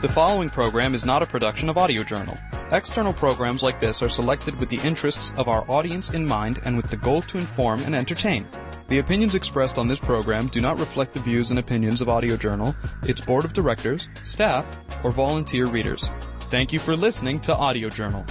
The following program is not a production of Audio Journal. External programs like this are selected with the interests of our audience in mind and with the goal to inform and entertain. The opinions expressed on this program do not reflect the views and opinions of Audio Journal, its board of directors, staff, or volunteer readers. Thank you for listening to Audio Journal.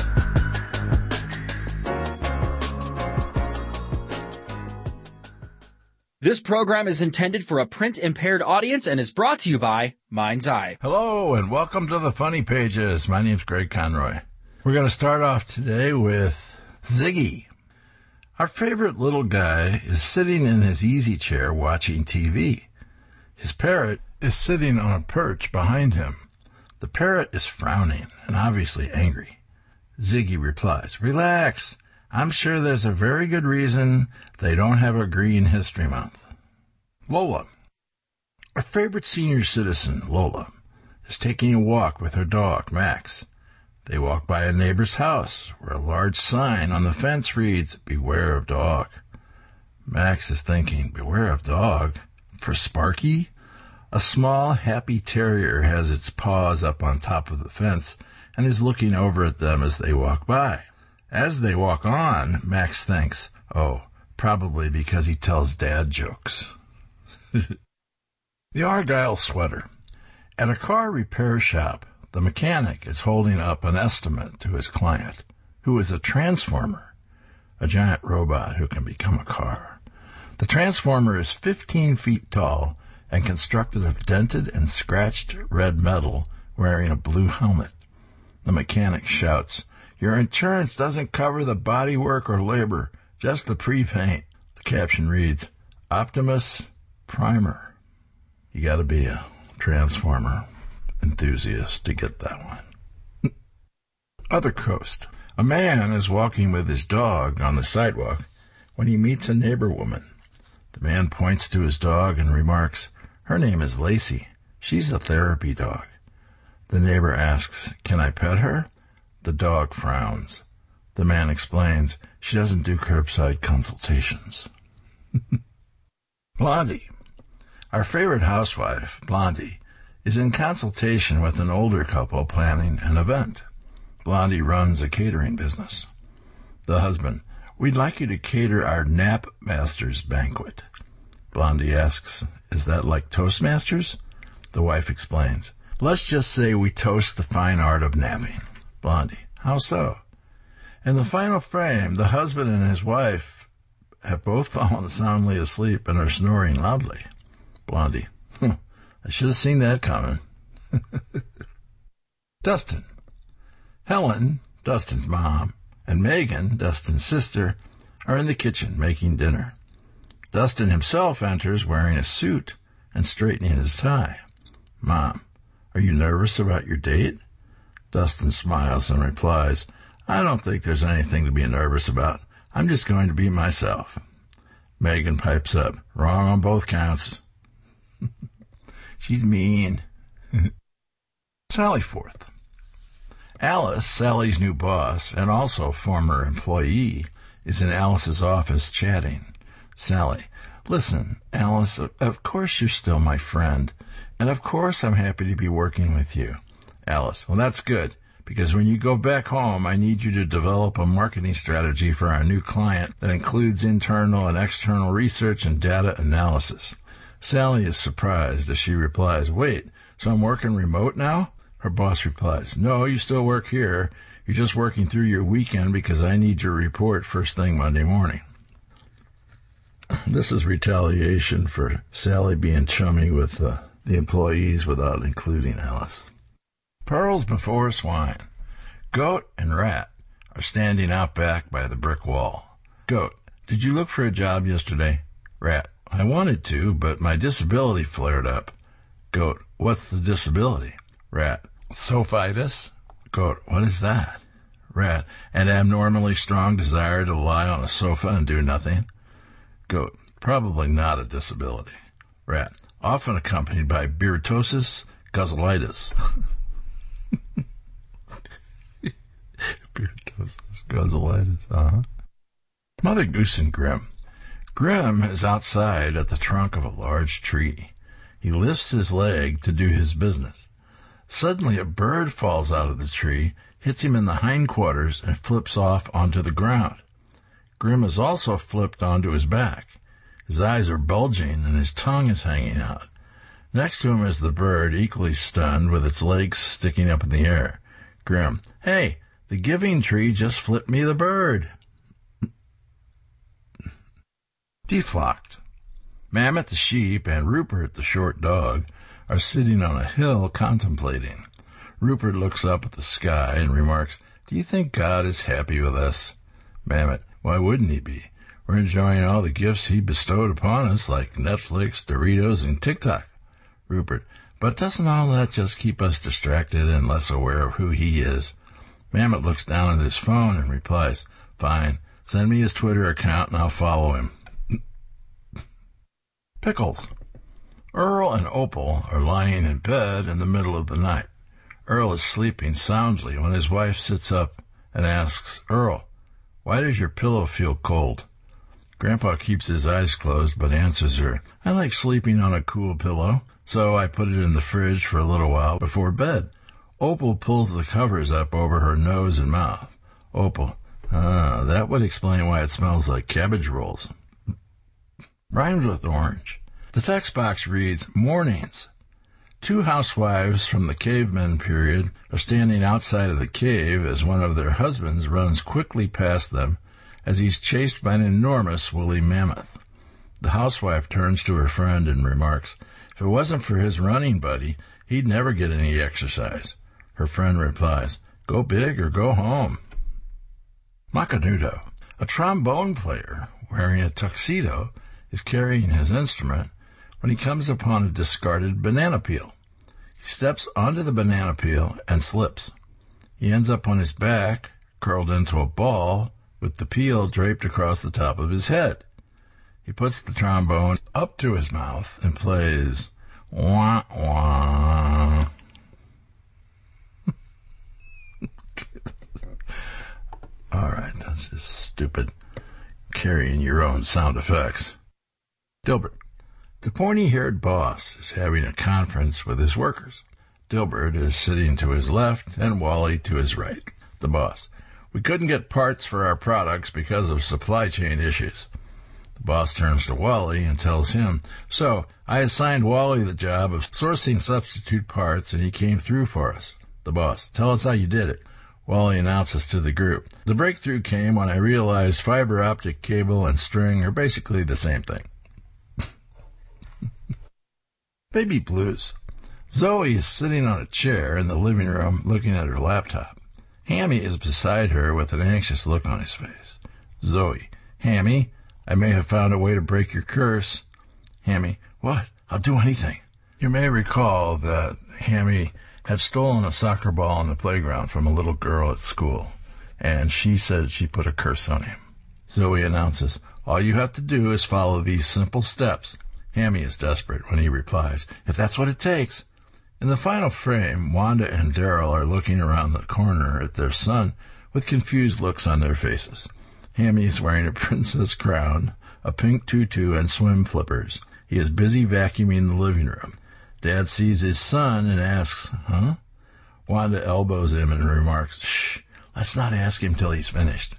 This program is intended for a print-impaired audience and is brought to you by Mind's Eye. Hello, and welcome to the Funny Pages. My name's Greg Conroy. We're going to start off today with Ziggy. Our favorite little guy is sitting in his easy chair watching TV. His parrot is sitting on a perch behind him. The parrot is frowning and obviously angry. Ziggy replies, "Relax. I'm sure there's a very good reason they don't have a Green History Month." Lola. Our favorite senior citizen, Lola, is taking a walk with her dog, Max. They walk by a neighbor's house where a large sign on the fence reads, "Beware of dog." Max is thinking, beware of dog? For Sparky? A small, happy terrier has its paws up on top of the fence and is looking over at them as they walk by. As they walk on, Max thinks, oh, probably because he tells dad jokes. The Argyle Sweater. At a car repair shop, the mechanic is holding up an estimate to his client, who is a transformer, a giant robot who can become a car. The transformer is 15 feet tall and constructed of dented and scratched red metal, wearing a blue helmet. The mechanic shouts, "Your insurance doesn't cover the body work or labor, just the pre-paint." The caption reads, "Optimus Primer." You gotta be a transformer enthusiast to get that one. Other coast. A man is walking with his dog on the sidewalk when he meets a neighbor woman. The man points to his dog and remarks, "Her name is Lacey. She's a therapy dog." The neighbor asks, "Can I pet her?" The dog frowns. The man explains, "She doesn't do curbside consultations." Blondie. Our favorite housewife, Blondie, is in consultation with an older couple planning an event. Blondie runs a catering business. The husband, "We'd like you to cater our Nap Masters banquet." Blondie asks, "Is that like Toastmasters?" The wife explains, "Let's just say we toast the fine art of napping." Blondie, "How so?" In the final frame, the husband and his wife have both fallen soundly asleep and are snoring loudly. Blondie, I should have seen that coming. Dustin. Helen, Dustin's mom, and Megan, Dustin's sister, are in the kitchen making dinner. Dustin himself enters wearing a suit and straightening his tie. "Mom, are you nervous about your date?" Dustin smiles and replies, "I don't think there's anything to be nervous about. I'm just going to be myself." Megan pipes up, "Wrong on both counts." She's mean. Sally Forth. Alice, Sally's new boss, and also former employee, is in Alice's office chatting. Sally, "Listen, Alice, of course you're still my friend, and of course I'm happy to be working with you." Alice, "Well, that's good, because when you go back home, I need you to develop a marketing strategy for our new client that includes internal and external research and data analysis." Sally is surprised as she replies, "Wait, so I'm working remote now?" Her boss replies, "No, you still work here. You're just working through your weekend because I need your report first thing Monday morning." This is retaliation for Sally being chummy with the employees without including Alice. Pearls before swine. Goat and Rat are standing out back by the brick wall. Goat, "Did you look for a job yesterday?" Rat, "I wanted to, but my disability flared up." Goat, "What's the disability?" Rat, "Sophitis." Goat, "What is that?" Rat, "An abnormally strong desire to lie on a sofa and do nothing." Goat, "Probably not a disability." Rat, "Often accompanied by beartosis, guzzleitis." Beartosis, guzzleitis, Mother Goose and Grim. Grim is outside at the trunk of a large tree. He lifts his leg to do his business. Suddenly a bird falls out of the tree, hits him in the hindquarters, and flips off onto the ground. Grim is also flipped onto his back. His eyes are bulging and his tongue is hanging out. Next to him is the bird, equally stunned, with its legs sticking up in the air. Grim: "Hey, the giving tree just flipped me the bird." Deflocked. Mammoth the sheep and Rupert the short dog are sitting on a hill contemplating. Rupert looks up at the sky and remarks, "Do you think God is happy with us?" Mammoth: "Why wouldn't he be? We're enjoying all the gifts he bestowed upon us, like Netflix, Doritos, and TikTok." Rupert: "But doesn't all that just keep us distracted and less aware of who he is?" Mammoth looks down at his phone and replies, "Fine, send me his Twitter account and I'll follow him." Pickles. Earl and Opal are lying in bed in the middle of the night. Earl is sleeping soundly when his wife sits up and asks, "Earl, why does your pillow feel cold?" Grandpa keeps his eyes closed but answers her, "I like sleeping on a cool pillow, so I put it in the fridge for a little while before bed." Opal pulls the covers up over her nose and mouth. Opal: that would explain why it smells like cabbage rolls. Rhymed with orange. The text box reads, "Mornings." Two housewives from the caveman period are standing outside of the cave as one of their husbands runs quickly past them as he's chased by an enormous woolly mammoth. The housewife turns to her friend and remarks, "If it wasn't for his running buddy, he'd never get any exercise." Her friend replies, "Go big or go home." Macanudo. A trombone player wearing a tuxedo is carrying his instrument when he comes upon a discarded banana peel. He steps onto the banana peel and slips. He ends up on his back, curled into a ball, with the peel draped across the top of his head. He puts the trombone up to his mouth and plays wah wah. All right, that's just stupid. Carrying your own sound effects. Dilbert. The pointy-haired boss is having a conference with his workers. Dilbert is sitting to his left and Wally to his right. The boss: "We couldn't get parts for our products because of supply chain issues." The boss turns to Wally and tells him, "So, I assigned Wally the job of sourcing substitute parts and he came through for us." The boss: "Tell us how you did it." Wally announces to the group, "The breakthrough came when I realized fiber optic cable and string are basically the same thing." Baby blues. Zoe is sitting on a chair in the living room looking at her laptop. Hammy is beside her with an anxious look on his face. Zoe: "Hammy, I may have found a way to break your curse." Hammy: "What? I'll do anything." You may recall that Hammy had stolen a soccer ball on the playground from a little girl at school, and she said she put a curse on him. Zoe announces, "All you have to do is follow these simple steps." Hammy is desperate when he replies, "If that's what it takes." In the final frame, Wanda and Daryl are looking around the corner at their son with confused looks on their faces. Hammy is wearing a princess crown, a pink tutu, and swim flippers. He is busy vacuuming the living room. Dad sees his son and asks, "Huh?" Wanda elbows him and remarks, "Shh, let's not ask him till he's finished."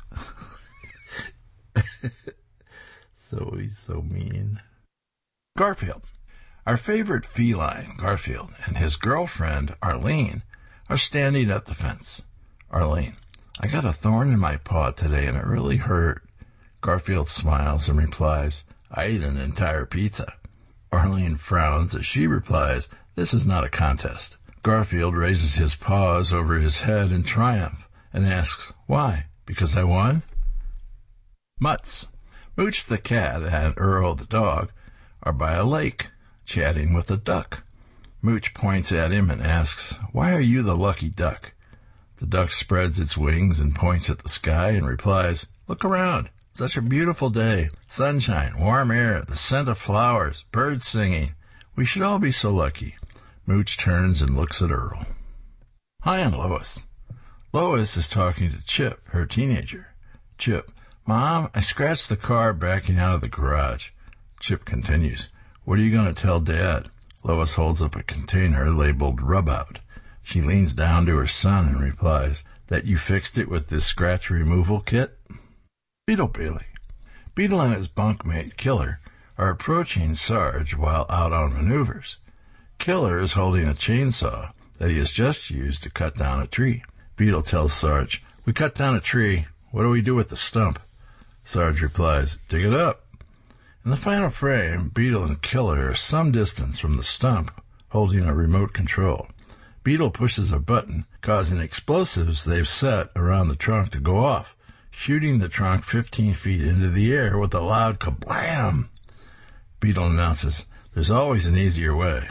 So he's so mean. Garfield. Our favorite feline, Garfield, and his girlfriend, Arlene, are standing at the fence. Arlene: "I got a thorn in my paw today and it really hurt." Garfield smiles and replies, "I ate an entire pizza." Arlene frowns as she replies, "This is not a contest." Garfield raises his paws over his head in triumph and asks, "Why? Because I won?" Mutts. Mooch the cat and Earl the dog are by a lake, chatting with a duck. Mooch points at him and asks, "Why are you the lucky duck?" The duck spreads its wings and points at the sky and replies, "Look around. Such a beautiful day. Sunshine, warm air, the scent of flowers, birds singing. We should all be so lucky." Mooch turns and looks at Earl. Hi and Lois. Lois is talking to Chip, her teenager. Chip: "Mom, I scratched the car backing out of the garage." Chip continues, "What are you going to tell Dad?" Lois holds up a container labeled Rub Out. She leans down to her son and replies, "That you fixed it with this scratch removal kit?" Beetle Bailey. Beetle and his bunkmate, Killer, are approaching Sarge while out on maneuvers. Killer is holding a chainsaw that he has just used to cut down a tree. Beetle tells Sarge, "We cut down a tree. What do we do with the stump?" Sarge replies, "Dig it up." In the final frame, Beetle and Killer are some distance from the stump, holding a remote control. Beetle pushes a button, causing explosives they've set around the trunk to go off, shooting the trunk 15 feet into the air with a loud kablam. Beetle announces, "There's always an easier way."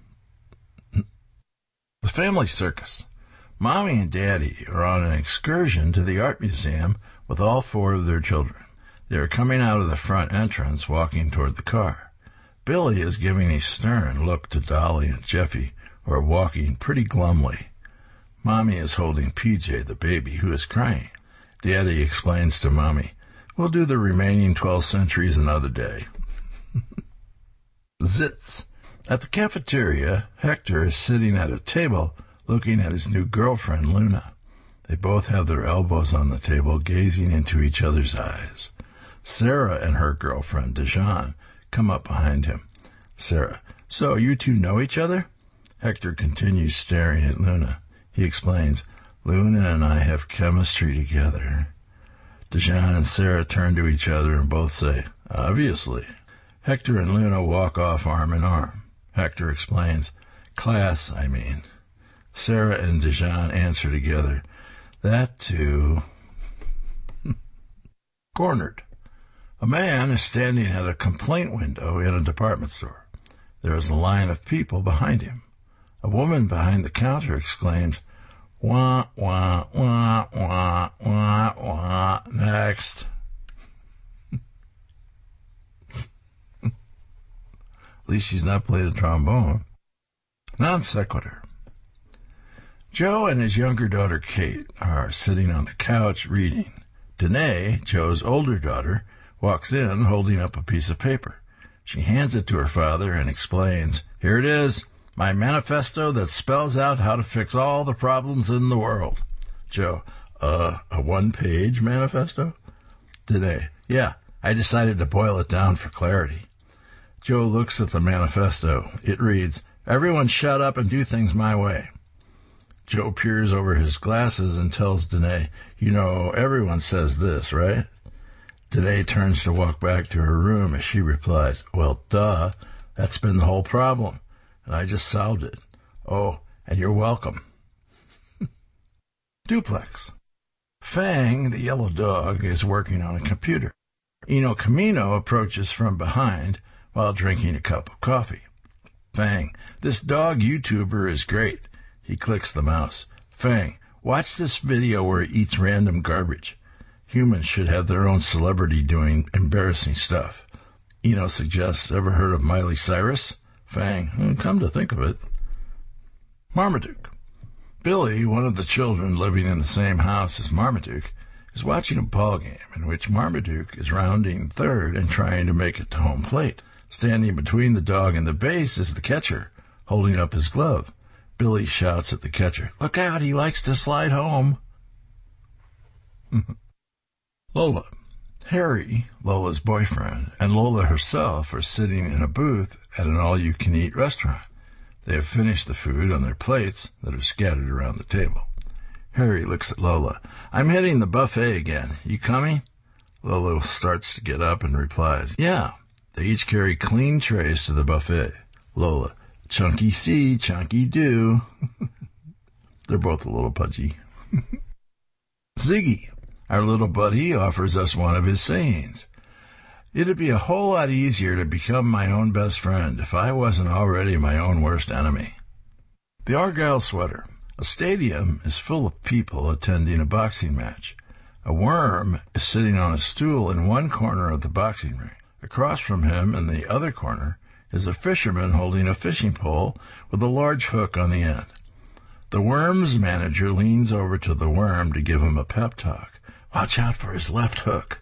The family circus. Mommy and Daddy are on an excursion to the art museum with all 4 of their children. They are coming out of the front entrance, walking toward the car. Billy is giving a stern look to Dolly and Jeffy, who are walking pretty glumly. Mommy is holding PJ, the baby, who is crying. Daddy explains to Mommy, "We'll do the remaining 12 centuries another day." Zits. At the cafeteria, Hector is sitting at a table looking at his new girlfriend, Luna. They both have their elbows on the table, gazing into each other's eyes. Sarah and her girlfriend, Dijon, come up behind him. Sarah, "So you two know each other?" Hector continues staring at Luna. He explains, "Luna and I have chemistry together." Dijon and Sarah turn to each other and both say, "Obviously." Hector and Luna walk off arm in arm. Hector explains, "Class, I mean." Sarah and Dijon answer together, "That too." Cornered. A man is standing at a complaint window in a department store. There is a line of people behind him. A woman behind the counter exclaims, "Wah, wah, wah, wah, wah, wah, next." At least she's not played a trombone. Non sequitur. Joe and his younger daughter Kate are sitting on the couch reading. Danae, Joe's older daughter, walks in holding up a piece of paper. She hands it to her father and explains, "Here it is, my manifesto that spells out how to fix all the problems in the world." Joe, a one-page manifesto? Danae, "Yeah, I decided to boil it down for clarity." Joe looks at the manifesto. It reads, "Everyone shut up and do things my way." Joe peers over his glasses and tells Danae, "You know, everyone says this, right?" Danae turns to walk back to her room as she replies, "Well, duh, that's been the whole problem, and I just solved it. Oh, and you're welcome." Duplex. Fang, the yellow dog, is working on a computer. Eno Camino approaches from behind while drinking a cup of coffee. Fang, "This dog YouTuber is great." He clicks the mouse. Fang, "Watch this video where he eats random garbage. Humans should have their own celebrity doing embarrassing stuff." Eno suggests, "Ever heard of Miley Cyrus?" Fang, "Come to think of it." Marmaduke. Billy, one of the children living in the same house as Marmaduke, is watching a ball game in which Marmaduke is rounding third and trying to make it to home plate. Standing between the dog and the base is the catcher, holding up his glove. Billy shouts at the catcher, "Look out, he likes to slide home." Lola. Harry, Lola's boyfriend, and Lola herself are sitting in a booth at an all-you-can-eat restaurant. They have finished the food on their plates that are scattered around the table. Harry looks at Lola. "I'm hitting the buffet again. You coming?" Lola starts to get up and replies, "Yeah." They each carry clean trays to the buffet. Lola, "Chunky see, chunky do." They're both a little pudgy. Ziggy, our little buddy, offers us one of his sayings. "It'd be a whole lot easier to become my own best friend if I wasn't already my own worst enemy." The Argyle Sweater. A stadium is full of people attending a boxing match. A worm is sitting on a stool in one corner of the boxing ring. Across from him, in the other corner, is a fisherman holding a fishing pole with a large hook on the end. The worm's manager leans over to the worm to give him a pep talk. "Watch out for his left hook."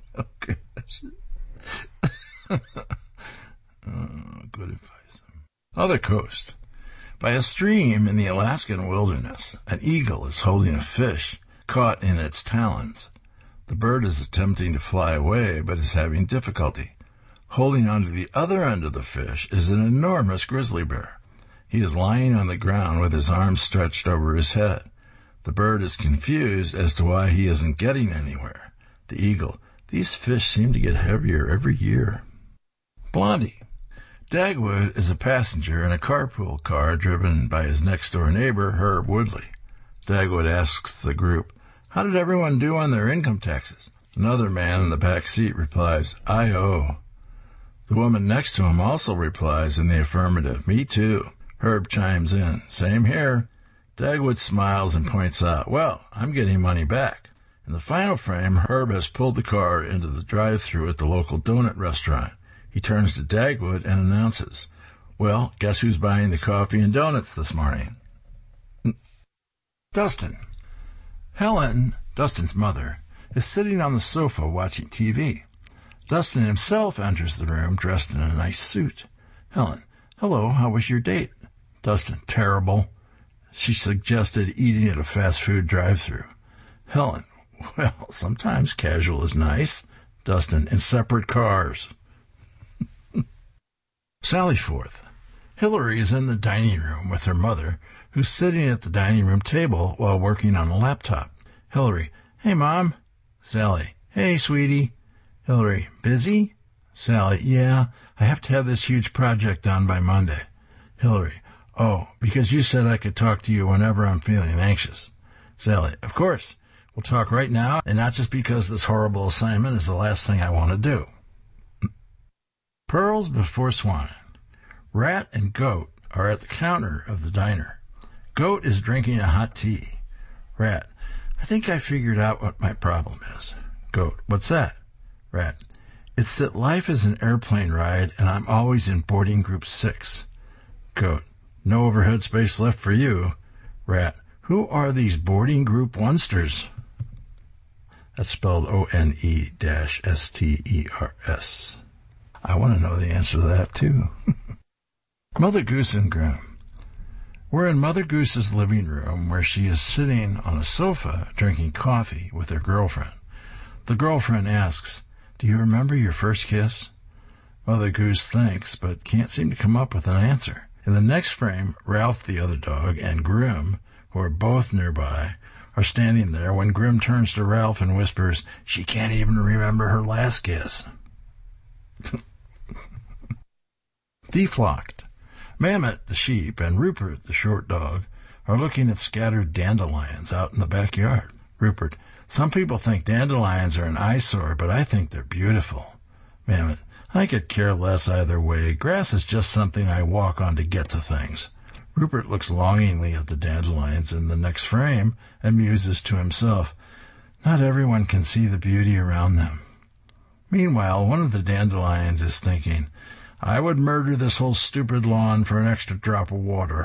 Okay. Good advice. Other coast. By a stream in the Alaskan wilderness, an eagle is holding a fish caught in its talons. The bird is attempting to fly away, but is having difficulty. Holding onto the other end of the fish is an enormous grizzly bear. He is lying on the ground with his arms stretched over his head. The bird is confused as to why he isn't getting anywhere. The eagle, these fish seem to get heavier every year. Blondie. Dagwood is a passenger in a carpool car driven by his next-door neighbor, Herb Woodley. Dagwood asks the group, "How did everyone do on their income taxes?" Another man in the back seat replies, "I owe." The woman next to him also replies in the affirmative, "Me too." Herb chimes in, "Same here." Dagwood smiles and points out, "Well, I'm getting money back." In the final frame, Herb has pulled the car into the drive-thru at the local donut restaurant. He turns to Dagwood and announces, "Well, guess who's buying the coffee and donuts this morning?" Dustin. Helen, Dustin's mother, is sitting on the sofa watching TV. Dustin himself enters the room dressed in a nice suit. Helen, "Hello, how was your date?" Dustin, "Terrible. She suggested eating at a fast food drive-thru." Helen, "Well, sometimes casual is nice." Dustin, "In separate cars." Sally Forth. Hillary is in the dining room with her mother, who's sitting at the dining room table while working on a laptop. Hillary, "Hey, Mom." Sally, "Hey, sweetie." Hillary, "Busy?" Sally, "Yeah, I have to have this huge project done by Monday." Hillary, "Oh, because you said I could talk to you whenever I'm feeling anxious." Sally, "Of course. We'll talk right now, and not just because this horrible assignment is the last thing I want to do." Pearls before swine. Rat and Goat are at the counter of the diner. Goat is drinking a hot tea. Rat, "I think I figured out what my problem is." Goat, "What's that?" Rat, "It's that life is an airplane ride and I'm always in boarding group 6. Goat, "No overhead space left for you." Rat, "Who are these boarding group onesters?" That's spelled ONE-STERS. I want to know the answer to that, too. Mother Goose and Grim. We're in Mother Goose's living room where she is sitting on a sofa drinking coffee with her girlfriend. The girlfriend asks, "Do you remember your first kiss?" Mother Goose thinks, but can't seem to come up with an answer. In the next frame, Ralph the other dog and Grim, who are both nearby, are standing there when Grim turns to Ralph and whispers, "She can't even remember her last kiss." Deflocked. Mammoth, the sheep, and Rupert, the short dog, are looking at scattered dandelions out in the backyard. Rupert, "Some people think dandelions are an eyesore, but I think they're beautiful." Mammoth, "I could care less either way. Grass is just something I walk on to get to things." Rupert looks longingly at the dandelions in the next frame and muses to himself, "Not everyone can see the beauty around them." Meanwhile, one of the dandelions is thinking, "I would murder this whole stupid lawn for an extra drop of water."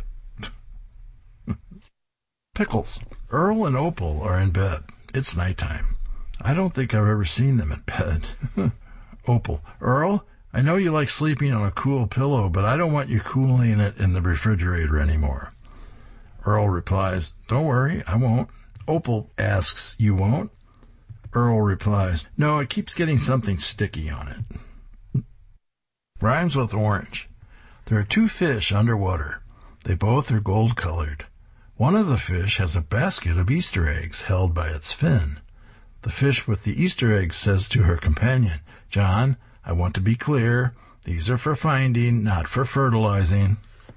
Pickles. Earl and Opal are in bed. It's nighttime. I don't think I've ever seen them in bed. Opal, "Earl, I know you like sleeping on a cool pillow, but I don't want you cooling it in the refrigerator anymore." Earl replies, "Don't worry, I won't." Opal asks, "You won't?" Earl replies, "No, it keeps getting something sticky on it." Rhymes with orange. There are 2 fish underwater. They both are gold-colored. One of the fish has a basket of Easter eggs held by its fin. The fish with the Easter eggs says to her companion, "John, I want to be clear. These are for finding, not for fertilizing."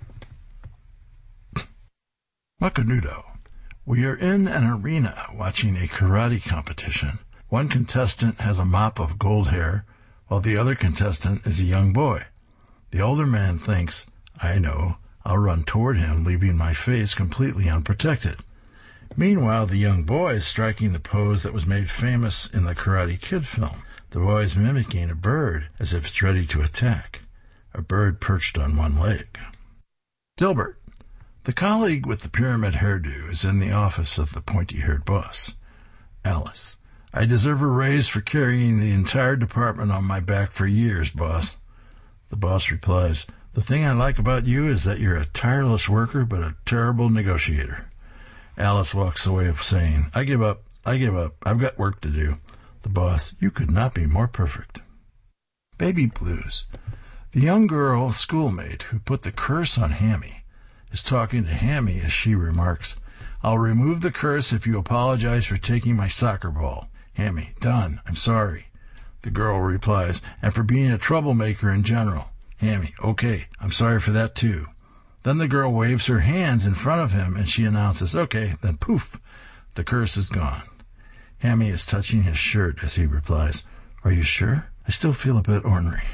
Macanudo. We are in an arena watching a karate competition. One contestant has a mop of gold hair, while the other contestant is a young boy. The older man thinks, "I know, I'll run toward him, leaving my face completely unprotected." Meanwhile, the young boy is striking the pose that was made famous in the Karate Kid film. The boy is mimicking a bird as if it's ready to attack, a bird perched on one leg. Dilbert. The colleague with the pyramid hairdo is in the office of the pointy-haired boss. Alice. I deserve a raise for carrying the entire department on my back for years, boss. The boss replies, The thing I like about you is that you're a tireless worker but a terrible negotiator. Alice walks away saying, I give up. I've got work to do. The boss, you could not be more perfect. Baby blues. The young girl schoolmate who put the curse on Hammy is talking to Hammy as she remarks, I'll remove the curse if you apologize for taking my soccer ball. Hammy, done. I'm sorry. The girl replies, and for being a troublemaker in general. Hammy, okay, I'm sorry for that too. Then the girl waves her hands in front of him and she announces, okay, then poof, the curse is gone. Hammy is touching his shirt as he replies, are you sure? I still feel a bit ornery.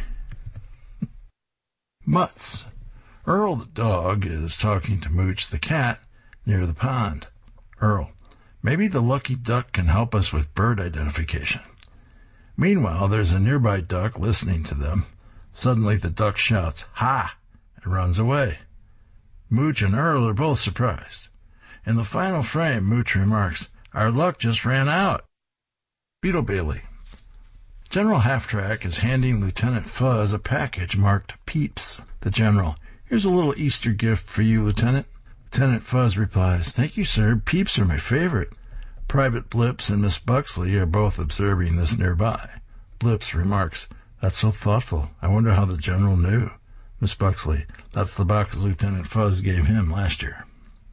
Mutts. Earl the dog is talking to Mooch the cat near the pond. Earl, maybe the lucky duck can help us with bird identification. Meanwhile, there's a nearby duck listening to them. Suddenly the duck shouts, ha, and runs away. Mooch and Earl are both surprised. In the final frame, Mooch remarks, our luck just ran out. Beetle Bailey. General Half-Track is handing Lieutenant Fuzz a package marked Peeps. The General, here's a little Easter gift for you, Lieutenant. Lieutenant Fuzz replies, thank you, sir. Peeps are my favorite. Private Blips and Miss Buxley are both observing this nearby. Blips remarks, that's so thoughtful. I wonder how the General knew. Miss Buxley, that's the box Lieutenant Fuzz gave him last year.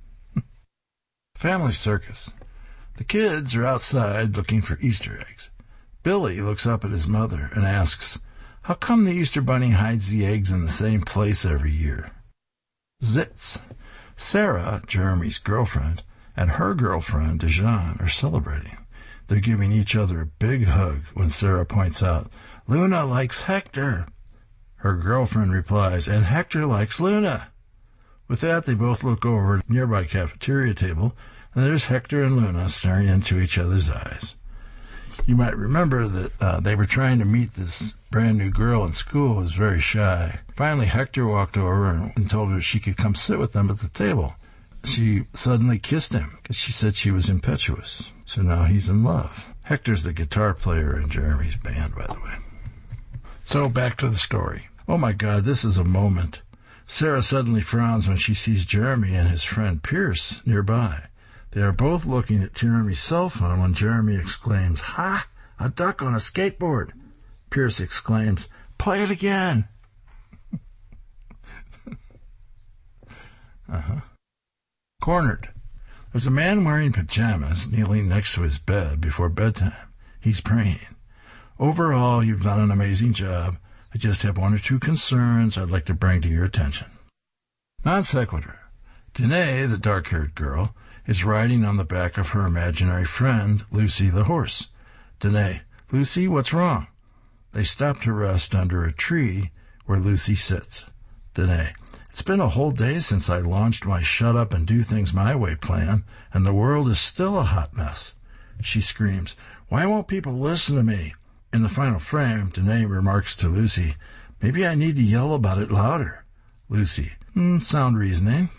Family Circus. The kids are outside looking for Easter eggs. Billy looks up at his mother and asks, how come the Easter Bunny hides the eggs in the same place every year? Zits. Sarah, Jeremy's girlfriend, and her girlfriend, Dejan, are celebrating. They're giving each other a big hug when Sarah points out, Luna likes Hector. Her girlfriend replies, and Hector likes Luna. With that, they both look over at a nearby cafeteria table, and there's Hector and Luna staring into each other's eyes. You might remember that they were trying to meet this brand new girl in school who was very shy. Finally, Hector walked over and told her she could come sit with them at the table. She suddenly kissed him because she said she was impetuous. So now he's in love. Hector's the guitar player in Jeremy's band, by the way. So back to the story. Oh my God, this is a moment. Sarah suddenly frowns when she sees Jeremy and his friend Pierce nearby. They are both looking at Jeremy's cell phone when Jeremy exclaims, ha! A duck on a skateboard! Pierce exclaims, play it again! Cornered. There's a man wearing pajamas kneeling next to his bed before bedtime. He's praying. Overall, you've done an amazing job. I just have one or two concerns I'd like to bring to your attention. Non sequitur. Danae, the dark-haired girl, is riding on the back of her imaginary friend, Lucy the horse. Danae, Lucy, what's wrong? They stop to rest under a tree where Lucy sits. Danae, it's been a whole day since I launched my shut up and do things my way plan, and the world is still a hot mess. She screams, why won't people listen to me? In the final frame, Danae remarks to Lucy, maybe I need to yell about it louder. Lucy, sound reasoning.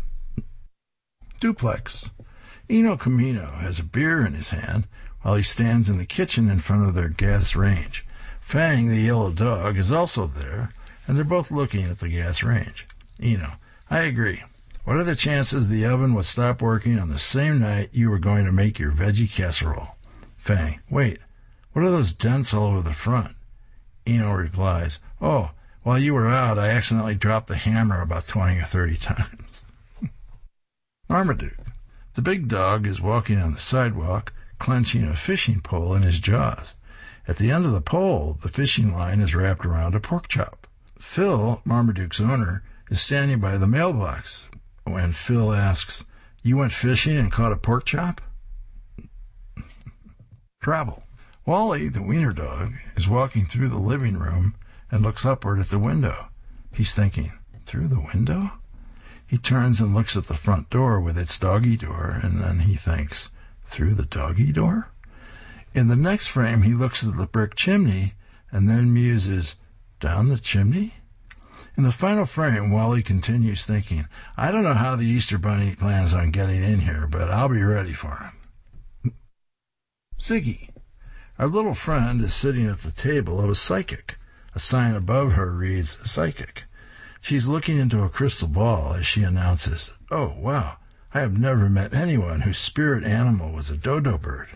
Duplex. Eno Camino has a beer in his hand while he stands in the kitchen in front of their gas range. Fang, the yellow dog, is also there, and they're both looking at the gas range. Eno, I agree. What are the chances the oven would stop working on the same night you were going to make your veggie casserole? Fang, wait, what are those dents all over the front? Eno replies, oh, while you were out, I accidentally dropped the hammer about 20 or 30 times. Marmaduke. The big dog is walking on the sidewalk, clenching a fishing pole in his jaws. At the end of the pole, the fishing line is wrapped around a pork chop. Phil, Marmaduke's owner, is standing by the mailbox when Phil asks, you went fishing and caught a pork chop? Travel. Wally, the wiener dog, is walking through the living room and looks upward at the window. He's thinking, through the window? He turns and looks at the front door with its doggy door, and then he thinks, through the doggy door? In the next frame, he looks at the brick chimney and then muses, down the chimney? In the final frame, Wally continues thinking, I don't know how the Easter Bunny plans on getting in here, but I'll be ready for him. Ziggy. Our little friend is sitting at the table of a psychic. A sign above her reads, psychic. She's looking into a crystal ball as she announces, "Oh, wow, I have never met anyone whose spirit animal was a dodo bird."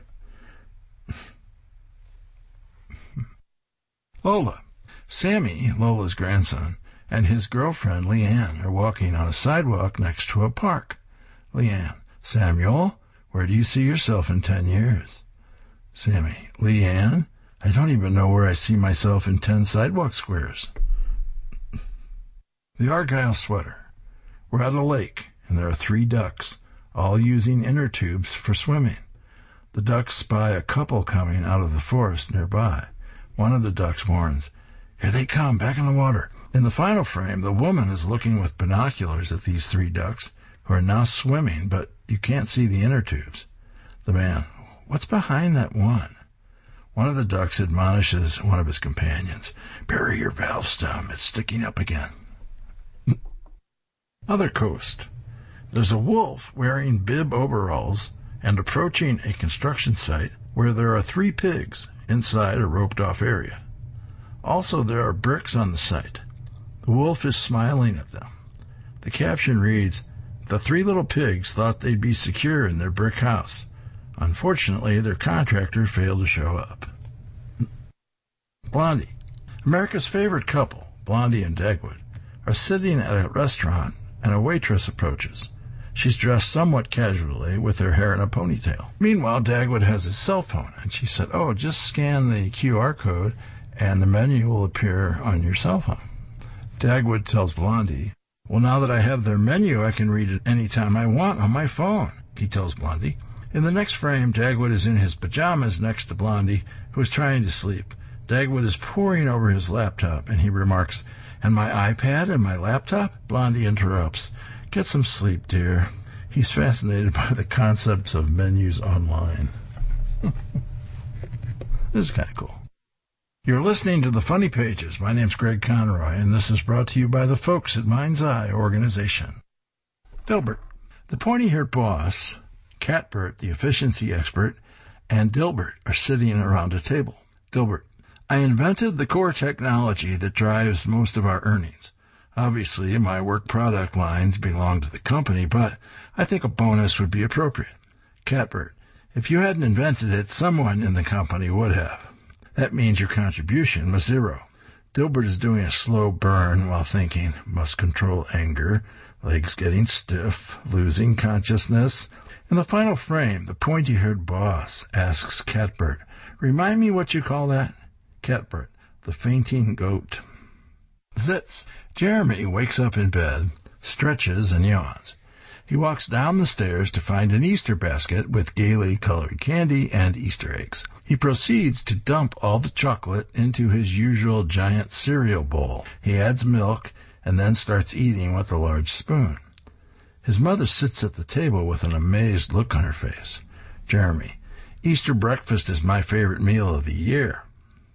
Lola. Sammy, Lola's grandson, and his girlfriend Leanne are walking on a sidewalk next to a park. Leanne. Samuel, where do you see yourself in 10 years? Sammy. Leanne, I don't even know where I see myself in 10 sidewalk squares. The Argyle Sweater. We're at a lake, and there are 3 ducks, all using inner tubes for swimming. The ducks spy a couple coming out of the forest nearby. One of the ducks warns, "Here they come, back in the water." In the final frame, the woman is looking with binoculars at these 3 ducks, who are now swimming, but you can't see the inner tubes. The man, "What's behind that one?" One of the ducks admonishes one of his companions, "Bury your valve stem, it's sticking up again." Other coast. There's a wolf wearing bib overalls and approaching a construction site where there are 3 pigs inside a roped-off area. Also, there are bricks on the site. The wolf is smiling at them. The caption reads, "The 3 little pigs thought they'd be secure in their brick house. Unfortunately, their contractor failed to show up." Blondie. America's favorite couple, Blondie and Dagwood, are sitting at a restaurant and a waitress approaches. She's dressed somewhat casually with her hair in a ponytail. Meanwhile, Dagwood has his cell phone, and she said, "Oh, just scan the QR code and the menu will appear on your cell phone." Dagwood tells Blondie, "Well, now that I have their menu, I can read it any time I want on my phone," he tells Blondie. In the next frame, Dagwood is in his pajamas next to Blondie, who is trying to sleep. Dagwood is poring over his laptop, and he remarks, "And my iPad and my laptop?" Blondie interrupts, "Get some sleep, dear." He's fascinated by the concepts of menus online. This is kind of cool. You're listening to The Funny Pages. My name's Greg Conroy, and this is brought to you by the folks at Mind's Eye Organization. Dilbert. The pointy-haired boss, Catbert, the efficiency expert, and Dilbert are sitting around a table. Dilbert. I invented the core technology that drives most of our earnings. Obviously, my work product lines belong to the company, but I think a bonus would be appropriate. Catbert. If you hadn't invented it, someone in the company would have. That means your contribution was 0. Dilbert is doing a slow burn while thinking, must control anger, legs getting stiff, losing consciousness. In the final frame, the pointy-haired boss asks Catbert, "Remind me what you call that?" Catbert, "The fainting goat." Zitz. Jeremy wakes up in bed, stretches, and yawns. He walks down the stairs to find an Easter basket with gaily colored candy and Easter eggs. He proceeds to dump all the chocolate into his usual giant cereal bowl. He adds milk and then starts eating with a large spoon. His mother sits at the table with an amazed look on her face. Jeremy. Easter breakfast is my favorite meal of the year.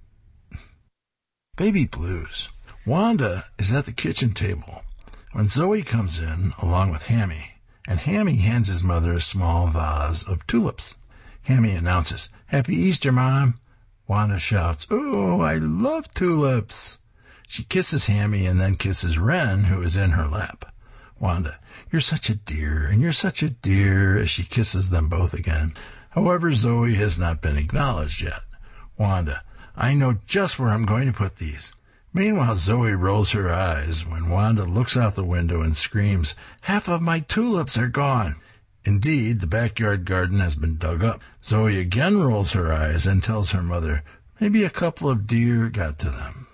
Baby blues. Wanda is at the kitchen table when Zoe comes in along with Hammy, and Hammy hands his mother a small vase of tulips. Hammy announces, "Happy Easter, Mom." Wanda shouts, "Oh, I love tulips." She kisses Hammy and then kisses Wren, who is in her lap. Wanda, "You're such a dear, and you're such a dear," as she kisses them both again. However, Zoe has not been acknowledged yet. Wanda, "I know just where I'm going to put these." Meanwhile, Zoe rolls her eyes when Wanda looks out the window and screams, "Half of my tulips are gone." Indeed, the backyard garden has been dug up. Zoe again rolls her eyes and tells her mother, maybe a couple of deer got to them.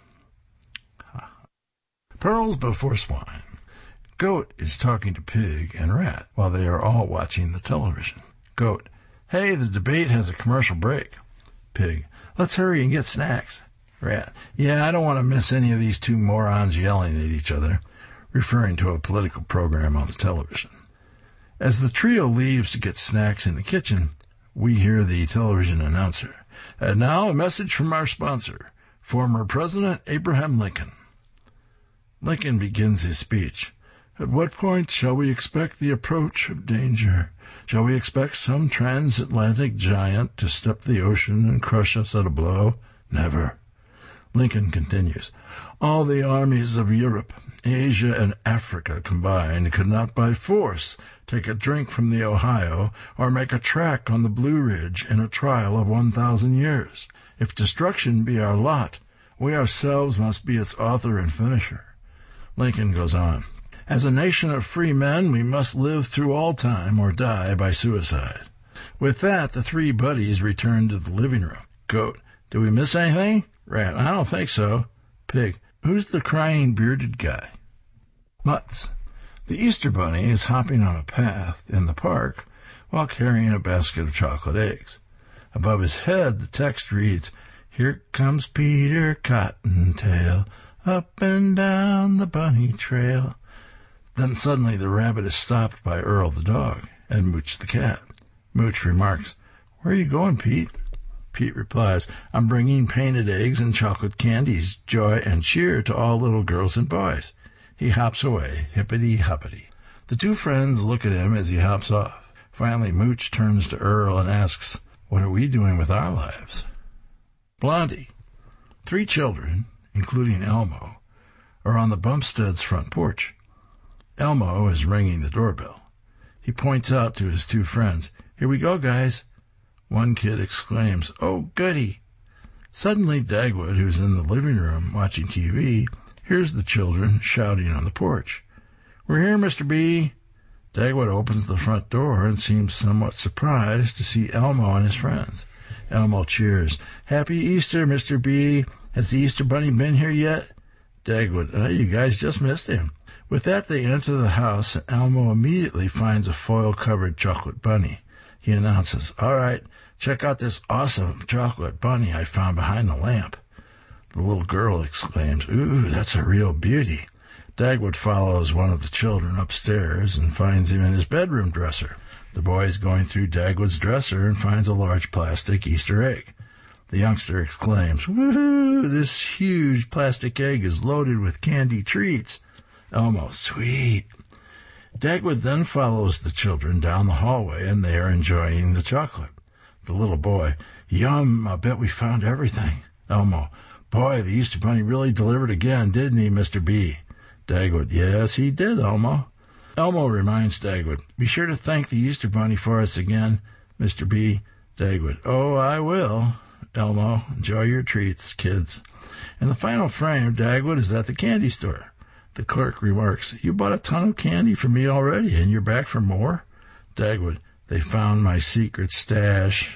Pearls before swine. Goat is talking to Pig and Rat while they are all watching the television. Goat, "Hey, the debate has a commercial break." Pig, "Let's hurry and get snacks." Rat, "Yeah, I don't want to miss any of these 2 morons yelling at each other," referring to a political program on the television. As the trio leaves to get snacks in the kitchen, we hear the television announcer. "And now a message from our sponsor, former President Abraham Lincoln." Lincoln begins his speech. "At what point shall we expect the approach of danger? Shall we expect some transatlantic giant to step the ocean and crush us at a blow? Never. Lincoln continues, all the armies of Europe, Asia, and Africa combined could not by force take a drink from the Ohio or make a track on the Blue Ridge in a trial of 1,000 years. If destruction be our lot, we ourselves must be its author and finisher. Lincoln goes on, as a nation of free men, we must live through all time or die by suicide. With that, the three buddies returned to the living room. Goat, did we miss anything? Rat, I don't think so. Pig, who's the crying bearded guy? Mutz, the Easter Bunny is hopping on a path in the park while carrying a basket of chocolate eggs. Above his head, the text reads, Here comes Peter Cottontail, up and down the bunny trail. Then suddenly the rabbit is stopped by Earl the dog and Mooch the cat. Mooch remarks, Where are you going, Pete? Pete replies, I'm bringing painted eggs and chocolate candies, joy and cheer to all little girls and boys. He hops away, hippity-hoppity. The two friends look at him as he hops off. Finally, Mooch turns to Earl and asks, What are we doing with our lives? Blondie. 3 children, including Elmo, are on the Bumpstead's front porch. Elmo is ringing the doorbell. He points out to his 2 friends, Here we go, guys. One kid exclaims, Oh, goody. Suddenly, Dagwood, who's in the living room watching TV, hears the children shouting on the porch. We're here, Mr. B. Dagwood opens the front door and seems somewhat surprised to see Elmo and his friends. Elmo cheers, Happy Easter, Mr. B. Has the Easter Bunny been here yet? Dagwood, you guys just missed him. With that, they enter the house, and Elmo immediately finds a foil-covered chocolate bunny. He announces, All right, check out this awesome chocolate bunny I found behind the lamp. The little girl exclaims, Ooh, that's a real beauty. Dagwood follows one of the children upstairs and finds him in his bedroom dresser. The boy is going through Dagwood's dresser and finds a large plastic Easter egg. The youngster exclaims, Woohoo! This huge plastic egg is loaded with candy treats. Elmo, sweet. Dagwood then follows the children down the hallway, and they are enjoying the chocolate. The little boy, Yum, I bet we found everything. Elmo, Boy, the Easter Bunny really delivered again, didn't he, Mr. B? Dagwood, Yes, he did, Elmo. Elmo reminds Dagwood, Be sure to thank the Easter Bunny for us again, Mr. B. Dagwood, Oh, I will. Elmo, enjoy your treats, kids. In the final frame, Dagwood is at the candy store. The clerk remarks, You bought a ton of candy for me already, and you're back for more? Dagwood, They found my secret stash.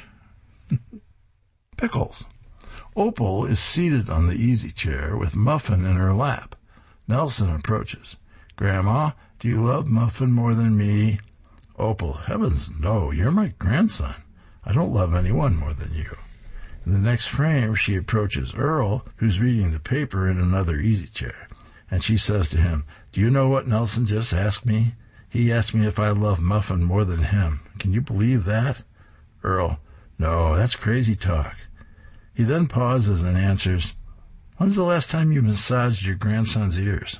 Pickles. Opal is seated on the easy chair with Muffin in her lap. Nelson approaches. Grandma, do you love Muffin more than me? Opal, heavens no, you're my grandson. I don't love anyone more than you. In the next frame, she approaches Earl, who's reading the paper in another easy chair, and she says to him, Do you know what Nelson just asked me? He asked me if I love Muffin more than him. Can you believe that? Earl, No, that's crazy talk. He then pauses and answers, When's the last time you massaged your grandson's ears?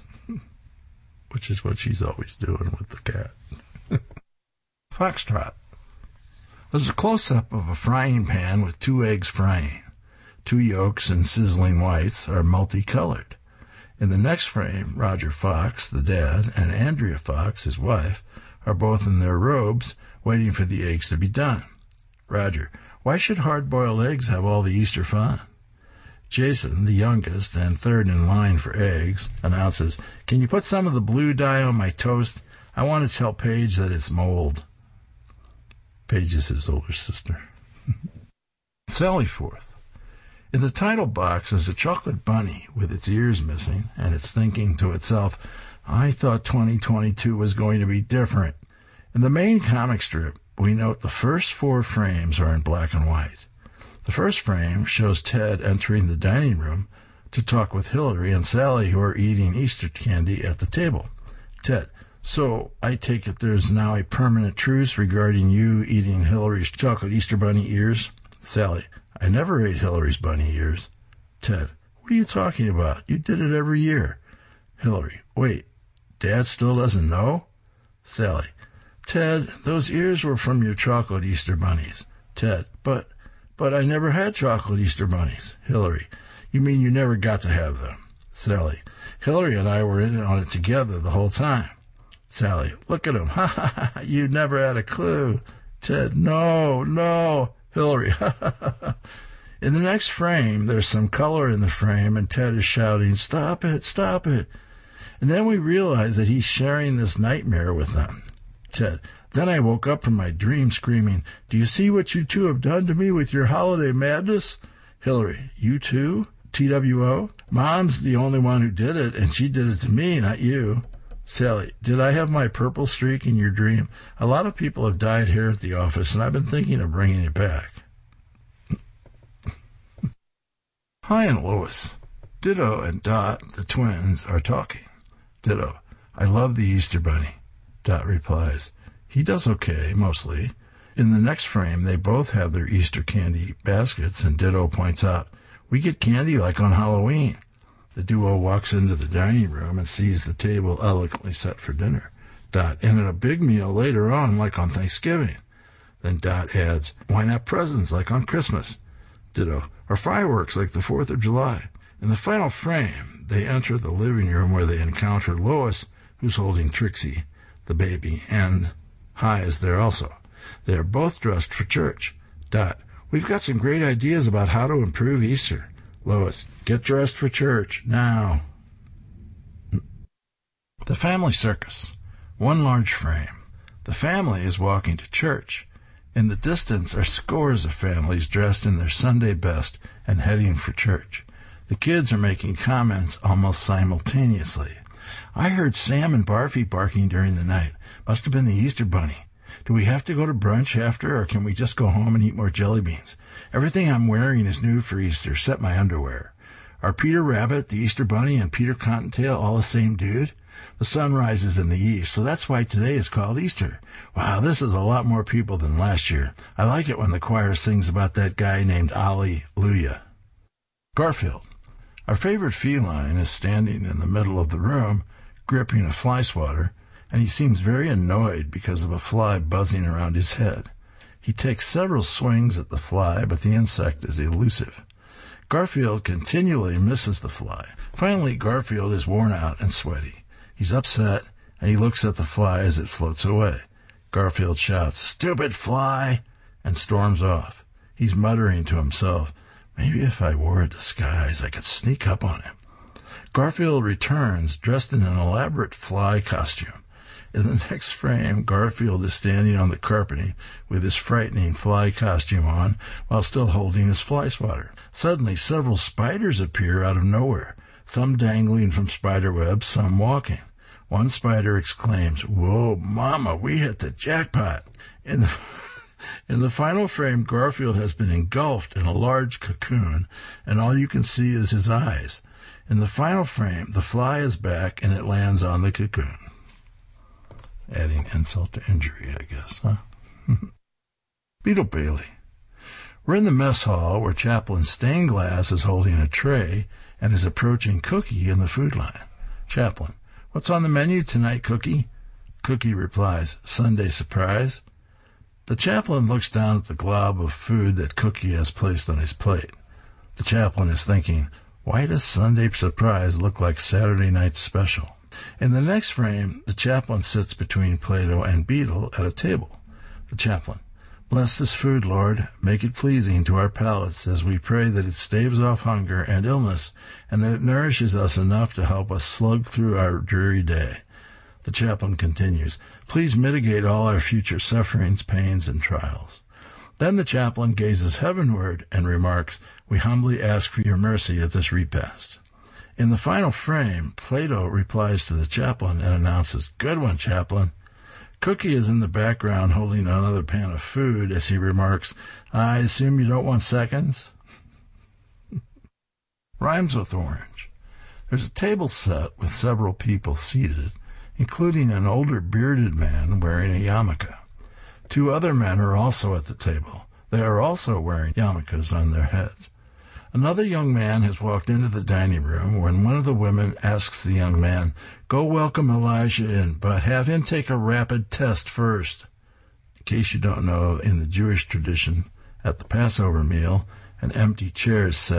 Which is what she's always doing with the cat. Foxtrot. There's a close-up of a frying pan with 2 eggs frying. 2 yolks and sizzling whites are multicolored. In the next frame, Roger Fox, the dad, and Andrea Fox, his wife, are both in their robes, waiting for the eggs to be done. Roger, why should hard-boiled eggs have all the Easter fun? Jason, the youngest and third in line for eggs, announces, Can you put some of the blue dye on my toast? I want to tell Paige that it's mold. Paige is his older sister. Sally Forth. In the title box is a chocolate bunny with its ears missing, and it's thinking to itself, I thought 2022 was going to be different. In the main comic strip, we note the first 4 frames are in black and white. The first frame shows Ted entering the dining room to talk with Hillary and Sally, who are eating Easter candy at the table. Ted, so I take it there's now a permanent truce regarding you eating Hillary's chocolate Easter bunny ears? Sally, I never ate Hillary's bunny ears. Ted, what are you talking about? You did it every year. Hillary, wait, Dad still doesn't know? Sally, Ted, those ears were from your chocolate Easter bunnies. Ted, but I never had chocolate Easter bunnies. Hillary, You mean you never got to have them? Sally, Hillary and I were in on it together the whole time. Sally, look at him. Ha ha ha, you never had a clue. Ted, no. Hillary, ha ha ha. In the next frame, there's some color in the frame, and Ted is shouting, stop it. And then we realize that he's sharing this nightmare with them. Ted, then I woke up from my dream screaming, do you see what you two have done to me with your holiday madness? Hillary, you too? TWO? Mom's the only one who did it, and she did it to me, not you. Sally, did I have my purple streak in your dream? A lot of people have died here at the office, and I've been thinking of bringing it back. Hi and Lois. Ditto and Dot, the twins, are talking. Ditto, I love the Easter Bunny. Dot replies, he does okay, mostly. In the next frame, they both have their Easter candy baskets, and Ditto points out, we get candy like on Halloween. The duo walks into the dining room and sees the table elegantly set for dinner. Dot, and at a big meal later on, like on Thanksgiving. Then Dot adds, why not presents like on Christmas? Ditto, or fireworks like the 4th of July. In the final frame, they enter the living room where they encounter Lois, who's holding Trixie, the baby, and Hi is there also. They are both dressed for church. Dot, we've got some great ideas about how to improve Easter. Lois, get dressed for church, now. The family circus. One large frame. The family is walking to church. In the distance are scores of families dressed in their Sunday best and heading for church. The kids are making comments almost simultaneously. I heard Sam and Barfy barking during the night. Must have been the Easter Bunny. Do we have to go to brunch after, or can we just go home and eat more jelly beans? Everything I'm wearing is new for Easter, except my underwear. Are Peter Rabbit, the Easter Bunny, and Peter Cottontail all the same dude? The sun rises in the east, so that's why today is called Easter. Wow, this is a lot more people than last year. I like it when the choir sings about that guy named Alleluia. Garfield. Our favorite feline is standing in the middle of the room, gripping a fly swatter, and he seems very annoyed because of a fly buzzing around his head. He takes several swings at the fly, but the insect is elusive. Garfield continually misses the fly. Finally, Garfield is worn out and sweaty. He's upset, and he looks at the fly as it floats away. Garfield shouts, "Stupid fly!" and storms off. He's muttering to himself, maybe if I wore a disguise, I could sneak up on him. Garfield returns, dressed in an elaborate fly costume. In the next frame, Garfield is standing on the carpeting with his frightening fly costume on while still holding his fly swatter. Suddenly, several spiders appear out of nowhere, some dangling from spider webs, some walking. One spider exclaims, "Whoa, Mama, we hit the jackpot." In the final frame, Garfield has been engulfed in a large cocoon, and all you can see is his eyes. In the final frame, the fly is back, and it lands on the cocoon. Adding insult to injury, I guess, huh? Beetle Bailey. We're in the mess hall where Chaplain Stainglass is holding a tray and is approaching Cookie in the food line. Chaplain, what's on the menu tonight, Cookie? Cookie replies, Sunday surprise. The chaplain looks down at the glob of food that Cookie has placed on his plate. The chaplain is thinking, why does Sunday surprise look like Saturday night special? In the next frame, the chaplain sits between Plato and Beetle at a table. The chaplain, bless this food, Lord. Make it pleasing to our palates as we pray that it staves off hunger and illness and that it nourishes us enough to help us slug through our dreary day. The chaplain continues, please mitigate all our future sufferings, pains, and trials. Then the chaplain gazes heavenward and remarks, we humbly ask for your mercy at this repast. In the final frame, Plato replies to the chaplain and announces, good one, Chaplain. Cookie is in the background holding another pan of food as he remarks, I assume you don't want seconds? Rhymes with orange. There's a table set with several people seated, including an older bearded man wearing a yarmulke. Two other men are also at the table. They are also wearing yarmulkes on their heads. Another young man has walked into the dining room when one of the women asks the young man, go welcome Elijah in, but have him take a rapid test first. In case you don't know, in the Jewish tradition, at the Passover meal, an empty chair is set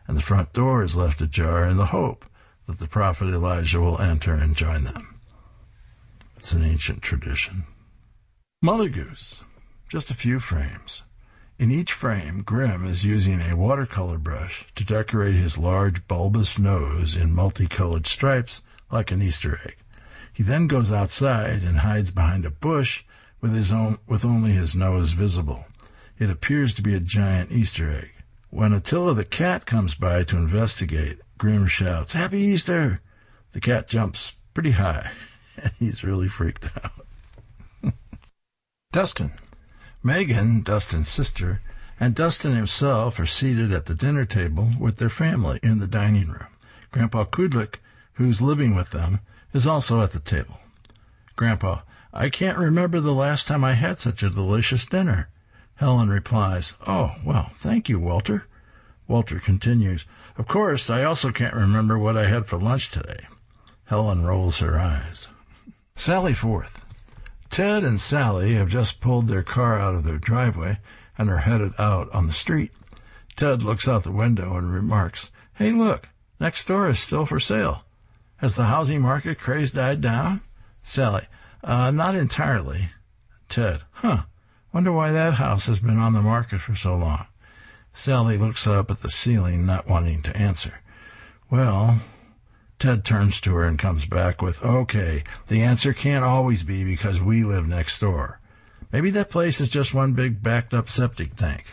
and the front door is left ajar in the hope that the prophet Elijah will enter and join them. It's an ancient tradition. Mother Goose. Just a few frames. In each frame, Grimm is using a watercolor brush to decorate his large bulbous nose in multicolored stripes like an Easter egg. He then goes outside and hides behind a bush with only his nose visible. It appears to be a giant Easter egg. When Attila the cat comes by to investigate, Grimm shouts, "Happy Easter!" The cat jumps pretty high, and he's really freaked out. Dustin. Megan, Dustin's sister, and Dustin himself are seated at the dinner table with their family in the dining room. Grandpa Kudlik, who's living with them, is also at the table. Grandpa, I can't remember the last time I had such a delicious dinner. Helen replies, "Oh, well, thank you, Walter." Walter continues, "Of course, I also can't remember what I had for lunch today." Helen rolls her eyes. Sally Forth. Ted and Sally have just pulled their car out of their driveway and are headed out on the street. Ted looks out the window and remarks, "Hey, look, next door is still for sale. Has the housing market craze died down?" Sally, not entirely. Ted, wonder why that house has been on the market for so long. Sally looks up at the ceiling, not wanting to answer. Well, Ted turns to her and comes back with, "Okay, the answer can't always be because we live next door. Maybe that place is just one big backed-up septic tank."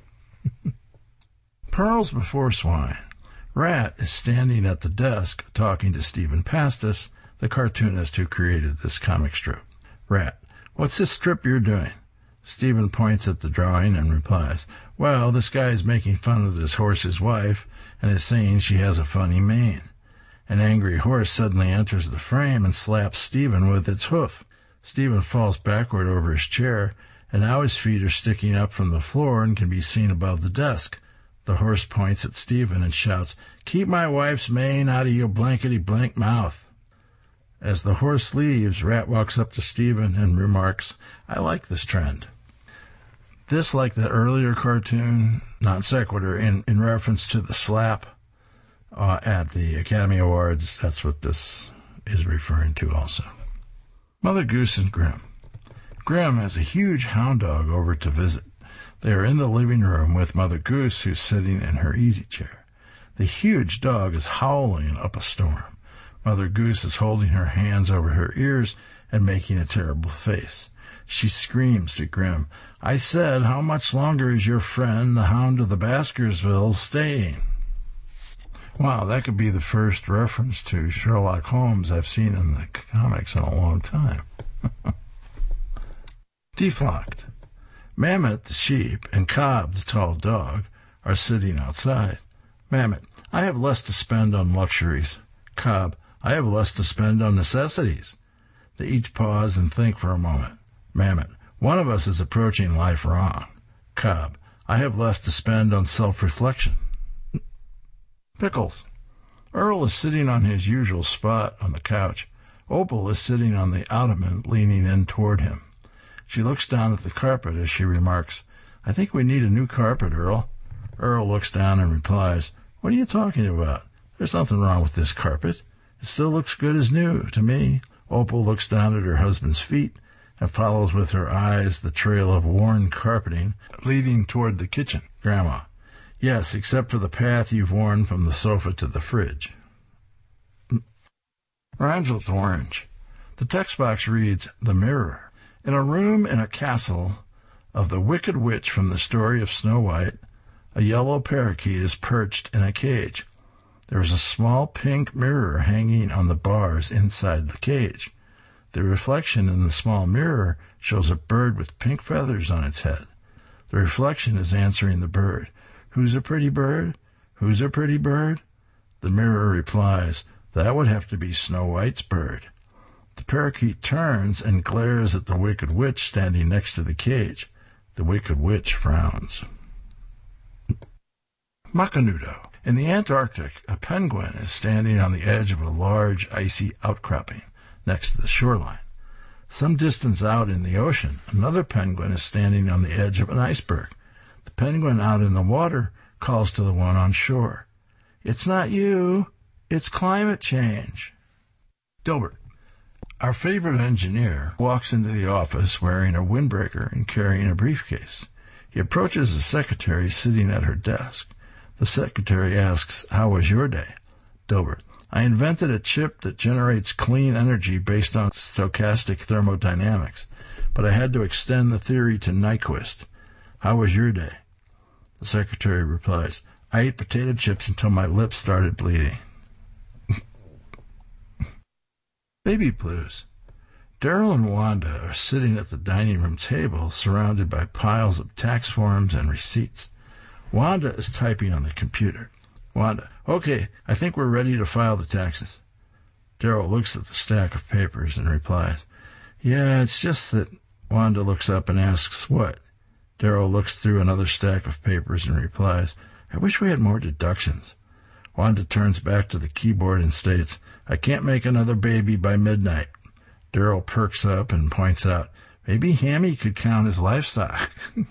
Pearls before swine. Rat is standing at the desk talking to Stephen Pastis, the cartoonist who created this comic strip. Rat, "What's this strip you're doing?" Stephen points at the drawing and replies, "Well, this guy is making fun of this horse's wife and is saying she has a funny mane. An angry horse suddenly enters the frame and slaps Stephen with its hoof. Stephen falls backward over his chair, and now his feet are sticking up from the floor and can be seen above the desk. The horse points at Stephen and shouts, 'Keep my wife's mane out of your blankety-blank mouth.' As the horse leaves, Rat walks up to Stephen and remarks, 'I like this trend.'" This, like the earlier cartoon, non sequitur, in reference to the slap at the Academy Awards. That's what this is referring to also. Mother Goose and Grimm. Grimm has a huge hound dog over to visit. They are in the living room with Mother Goose, who's sitting in her easy chair. The huge dog is howling up a storm. Mother Goose is holding her hands over her ears and making a terrible face. She screams to Grimm, "I said, how much longer is your friend, the Hound of the Baskervilles, staying?" Wow, that could be the first reference to Sherlock Holmes I've seen in the comics in a long time. Deflocked. Mammoth, the sheep, and Cobb, the tall dog, are sitting outside. Mammoth, "I have less to spend on luxuries." Cobb, "I have less to spend on necessities." They each pause and think for a moment. Mammoth, "One of us is approaching life wrong." Cobb, "I have less to spend on self-reflection." Pickles. Earl is sitting on his usual spot on the couch. Opal is sitting on the ottoman, leaning in toward him. She looks down at the carpet as she remarks, "I think we need a new carpet, Earl." Earl looks down and replies, "What are you talking about? There's nothing wrong with this carpet. It still looks good as new to me." Opal looks down at her husband's feet and follows with her eyes the trail of worn carpeting leading toward the kitchen. Grandma, "Yes, except for the path you've worn from the sofa to the fridge." Rhymes with orange. The text box reads, "The Mirror." In a room in a castle of the Wicked Witch from the story of Snow White, a yellow parakeet is perched in a cage. There is a small pink mirror hanging on the bars inside the cage. The reflection in the small mirror shows a bird with pink feathers on its head. The reflection is answering the bird, "Who's a pretty bird? Who's a pretty bird?" The mirror replies, "That would have to be Snow White's bird." The parakeet turns and glares at the Wicked Witch standing next to the cage. The Wicked Witch frowns. Macanudo. In the Antarctic, a penguin is standing on the edge of a large icy outcropping next to the shoreline. Some distance out in the ocean, another penguin is standing on the edge of an iceberg. The penguin out in the water calls to the one on shore. It's not you. It's climate change. Dilbert. Our favorite engineer walks into the office wearing a windbreaker and carrying a briefcase. He approaches the secretary sitting at her desk. The secretary asks, "How was your day?" Dilbert. I invented a chip that generates clean energy based on stochastic thermodynamics, but I had to extend the theory to Nyquist. How was your day? The secretary replies, I ate potato chips until my lips started bleeding. Baby blues. Daryl and Wanda are sitting at the dining room table surrounded by piles of tax forms and receipts. Wanda is typing on the computer. Wanda, okay, I think we're ready to file the taxes. Daryl looks at the stack of papers and replies, yeah, it's just that. Wanda looks up and asks, what? Daryl looks through another stack of papers and replies, I wish we had more deductions. Wanda turns back to the keyboard and states, I can't make another baby by midnight. Daryl perks up and points out, maybe Hammy could count his livestock.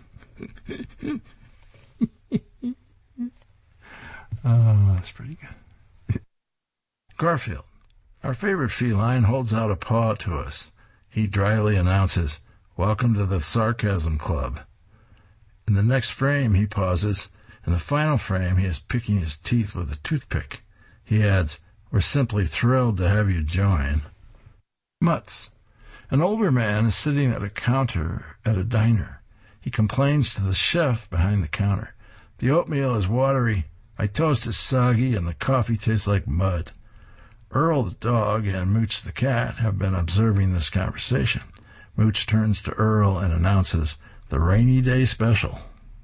Oh, that's pretty good. Garfield. Our favorite feline holds out a paw to us. He dryly announces, welcome to the Sarcasm Club. In the next frame, he pauses. In the final frame, he is picking his teeth with a toothpick. He adds, we're simply thrilled to have you join. Mutts. An older man is sitting at a counter at a diner. He complains to the chef behind the counter. The oatmeal is watery, my toast is soggy, and the coffee tastes like mud. Earl the dog and Mooch the cat have been observing this conversation. Mooch turns to Earl and announces, the rainy day special.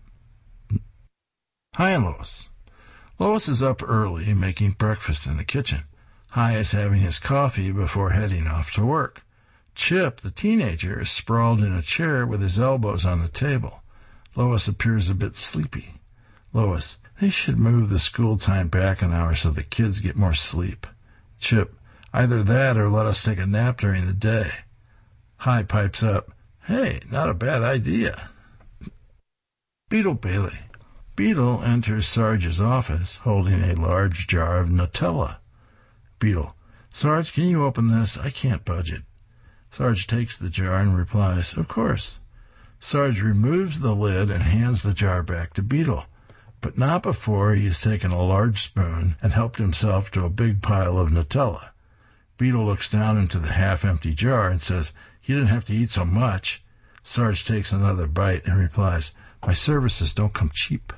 Hi and Lois. Lois is up early making breakfast in the kitchen. Hi is having his coffee before heading off to work. Chip, the teenager, is sprawled in a chair with his elbows on the table. Lois appears a bit sleepy. Lois, they should move the school time back an hour so the kids get more sleep. Chip, either that or let us take a nap during the day. Hi pipes up, hey, not a bad idea. Beetle Bailey. Beetle enters Sarge's office holding a large jar of Nutella. Beetle, Sarge, can you open this? I can't budge it. Sarge takes the jar and replies, of course. Sarge removes the lid and hands the jar back to Beetle, but not before he has taken a large spoon and helped himself to a big pile of Nutella. Beetle looks down into the half-empty jar and says, you didn't have to eat so much. Sarge takes another bite and replies, my services don't come cheap.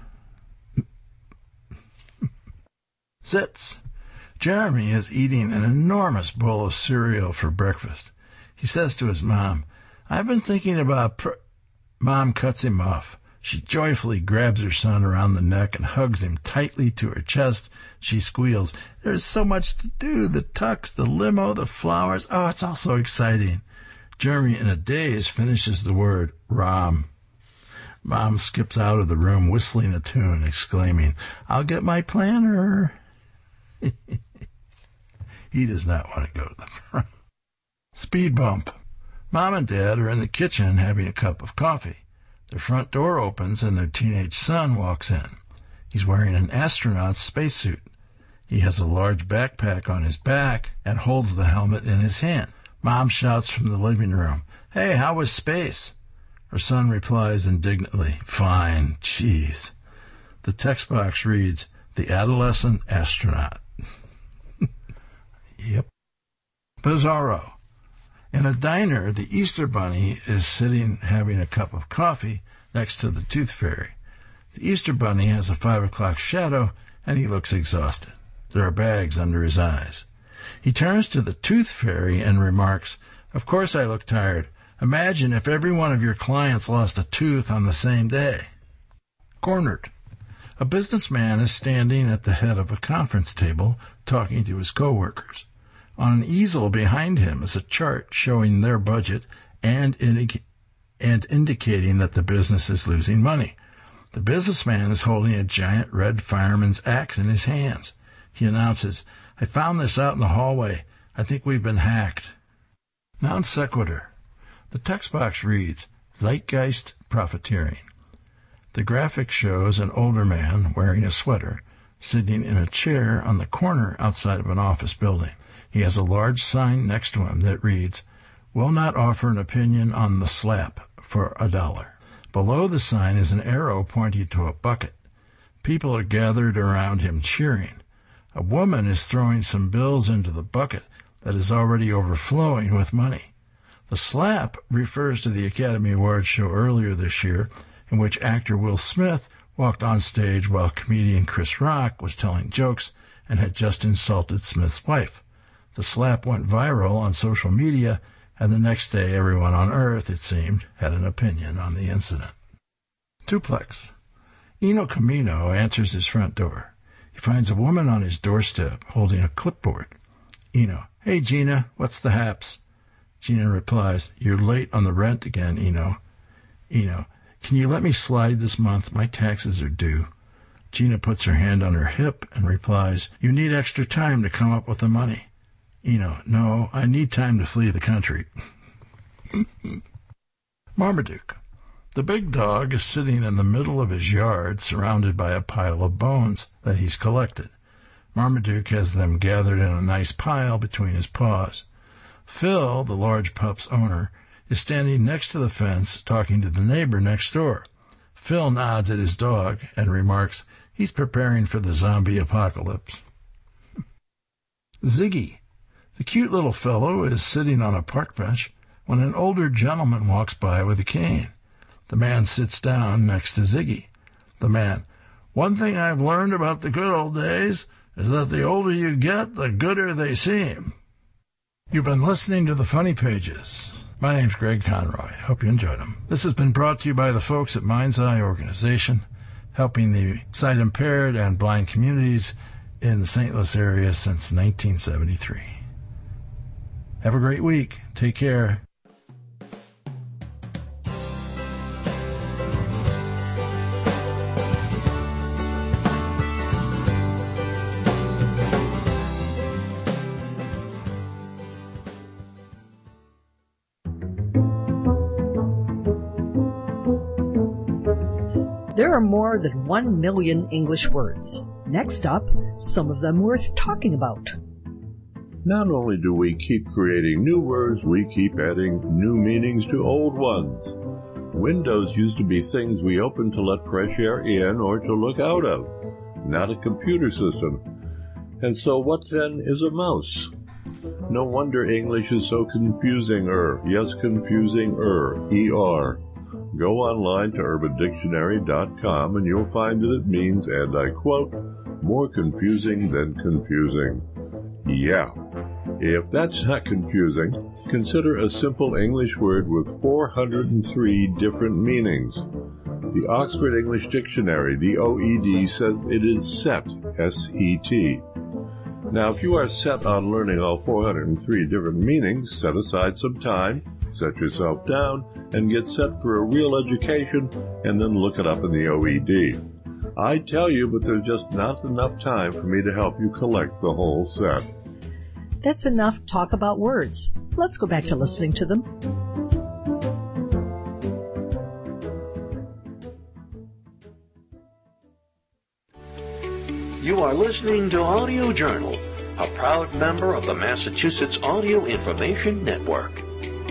Zits. Jeremy is eating an enormous bowl of cereal for breakfast. He says to his mom, I've been thinking about Mom cuts him off. She joyfully grabs her son around the neck and hugs him tightly to her chest. She squeals, there's so much to do, the tux, the limo, the flowers. Oh, it's all so exciting. Jeremy, in a daze, finishes the word, Rom. Mom skips out of the room whistling a tune, exclaiming, I'll get my planner. He does not want to go to the front. Speed bump. Mom and Dad are in the kitchen having a cup of coffee. Their front door opens and their teenage son walks in. He's wearing an astronaut's spacesuit. He has a large backpack on his back and holds the helmet in his hand. Mom shouts from the living room, hey, how was space? Her son replies indignantly, fine, jeez. The text box reads, the adolescent astronaut. Yep. Bizarro. In a diner, the Easter Bunny is sitting having a cup of coffee next to the Tooth Fairy. The Easter Bunny has a 5 o'clock shadow, and he looks exhausted. There are bags under his eyes. He turns to the Tooth Fairy and remarks, of course I look tired. Imagine if every one of your clients lost a tooth on the same day. Cornered. A businessman is standing at the head of a conference table talking to his coworkers. On an easel behind him is a chart showing their budget and indicating that the business is losing money. The businessman is holding a giant red fireman's axe in his hands. He announces, I found this out in the hallway. I think we've been hacked. Non sequitur. The text box reads, Zeitgeist Profiteering. The graphic shows an older man wearing a sweater sitting in a chair on the corner outside of an office building. He has a large sign next to him that reads, "Will not offer an opinion on the slap for $1." Below the sign is an arrow pointing to a bucket. People are gathered around him cheering. A woman is throwing some bills into the bucket that is already overflowing with money. The slap refers to the Academy Awards show earlier this year, in which actor Will Smith walked on stage while comedian Chris Rock was telling jokes and had just insulted Smith's wife. The slap went viral on social media, and the next day everyone on Earth, it seemed, had an opinion on the incident. Duplex. Eno Camino answers his front door. He finds a woman on his doorstep holding a clipboard. Eno, "Hey, Gina, what's the haps?" Gina replies, "You're late on the rent again, Eno." Eno, "Can you let me slide this month? My taxes are due." Gina puts her hand on her hip and replies, "You need extra time to come up with the money." Eno, "No, I need time to flee the country." Marmaduke. The big dog is sitting in the middle of his yard, surrounded by a pile of bones that he's collected. Marmaduke has them gathered in a nice pile between his paws. Phil, the large pup's owner, is standing next to the fence talking to the neighbor next door. Phil nods at his dog and remarks he's preparing for the zombie apocalypse. Ziggy. The cute little fellow is sitting on a park bench when an older gentleman walks by with a cane. The man sits down next to Ziggy. The man, "One thing I've learned about the good old days is that the older you get, the gooder they seem." You've been listening to the Funny Pages. My name's Greg Conroy. Hope you enjoyed them. This has been brought to you by the folks at Mind's Eye Organization, helping the sight-impaired and blind communities in the St. Louis area since 1973. Have a great week. Take care. There are more than 1 million English words. Next up, some of them worth talking about. Not only do we keep creating new words, we keep adding new meanings to old ones. Windows used to be things we opened to let fresh air in or to look out of, not a computer system. And so what then is a mouse? No wonder English is so confusing-er. Yes, confusing-er, E-R. Go online to UrbanDictionary.com and you'll find that it means, and I quote, more confusing than confusing. Yeah. If that's not confusing, consider a simple English word with 403 different meanings. The Oxford English Dictionary, the OED, says it is set, S-E-T. Now, if you are set on learning all 403 different meanings, set aside some time, set yourself down, and get set for a real education, and then look it up in the OED. I tell you, but there's just not enough time for me to help you collect the whole set. That's enough talk about words. Let's go back to listening to them. You are listening to Audio Journal, a proud member of the Massachusetts Audio Information Network.